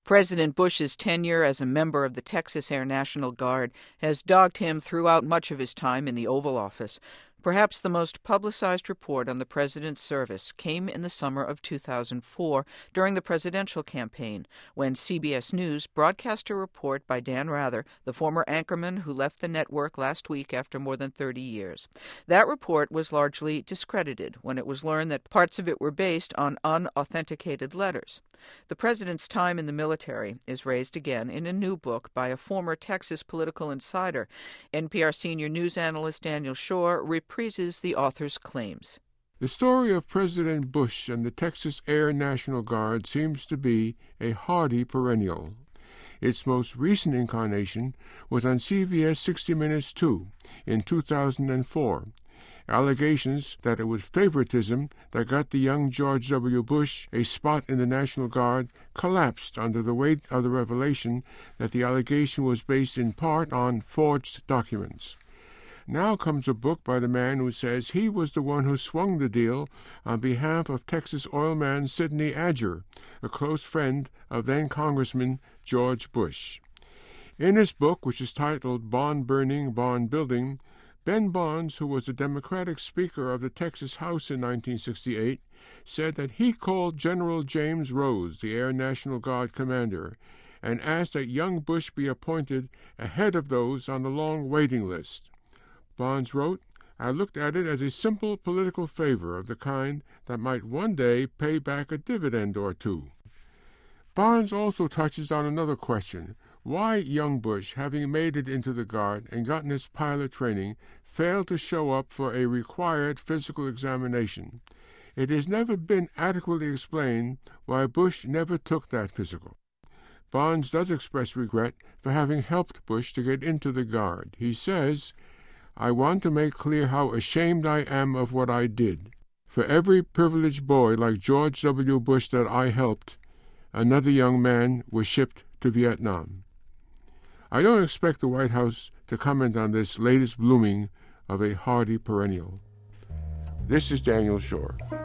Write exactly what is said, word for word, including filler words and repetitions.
President Bush's tenure as a member of the Texas Air National Guard has dogged him throughout much of his time in the Oval Office. Perhaps the most publicized report on the president's service came in the summer of two thousand four during the presidential campaign, when C B S News broadcast a report by Dan Rather, the former anchorman who left the network last week after more than thirty years. That report was largely discredited when it was learned that parts of it were based on unauthenticated letters. The president's time in the military is raised again in a new book by a former Texas political insider. N P R senior news analyst Daniel Schorr reprises the author's claims. The story of President Bush and the Texas Air National Guard seems to be a hardy perennial. Its most recent incarnation was on C B S sixty minutes two in two thousand four. Allegations that it was favoritism that got the young George W. Bush a spot in the National Guard collapsed under the weight of the revelation that the allegation was based in part on forged documents. Now comes a book by the man who says he was the one who swung the deal on behalf of Texas oilman Sidney Adger, a close friend of then-Congressman George Bush. In his book, which is titled Bond Burning, Bond Building, Ben Barnes, who was the Democratic Speaker of the Texas House in nineteen sixty-eight, said that he called General James Rose, the Air National Guard commander, and asked that young Bush be appointed ahead of those on the long waiting list. Barnes wrote, "I looked at it as a simple political favor of the kind that might one day pay back a dividend or two." Barnes also touches on another question: why young Bush, having made it into the Guard and gotten his pilot training, failed to show up for a required physical examination. It has never been adequately explained why Bush never took that physical. Barnes does express regret for having helped Bush to get into the Guard. He says, "I want to make clear how ashamed I am of what I did. For every privileged boy like George W. Bush that I helped, another young man was shipped to Vietnam." I don't expect the White House to comment on this latest blooming of a hardy perennial. This is Daniel Schorr.